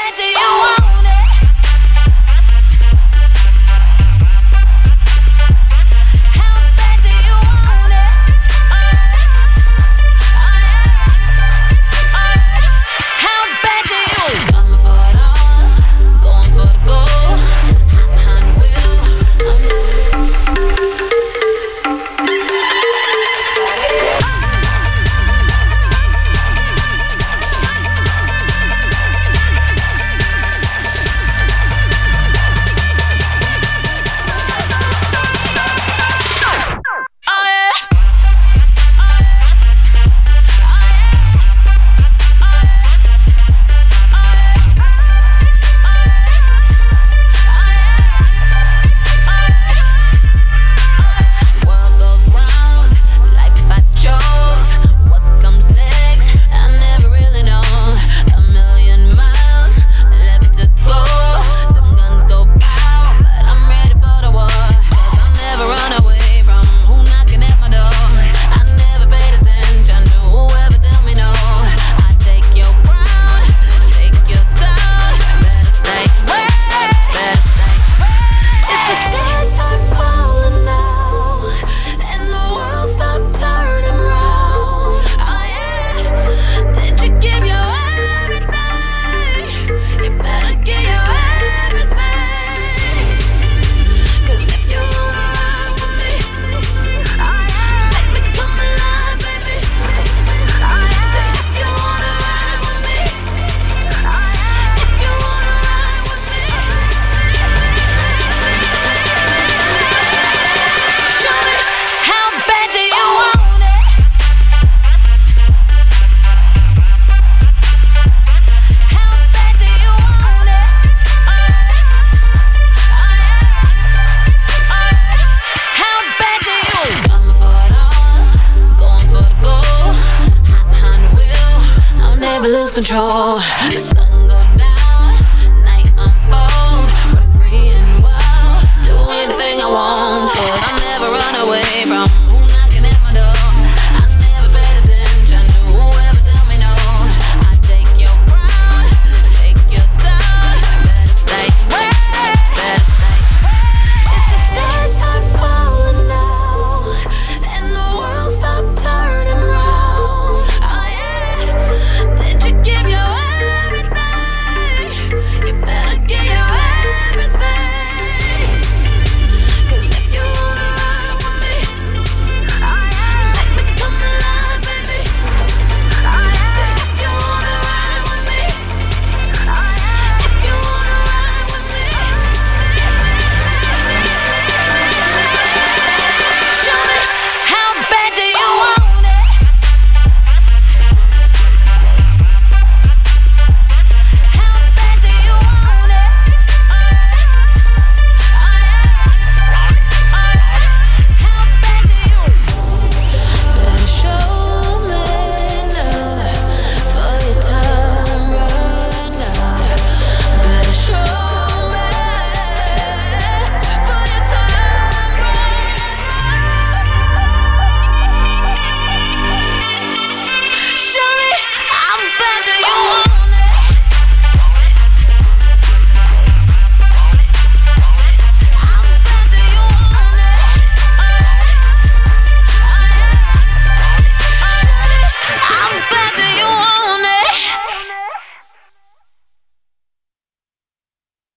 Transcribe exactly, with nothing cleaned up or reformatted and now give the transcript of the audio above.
bad do you want it? How bad do you want it? Oh yeah, oh yeah, oh yeah. How bad do you coming for it all? Going for the gold. Behind the wheel, I'm lose control. The sun go down, night unfold. Run free and wild, do anything I want.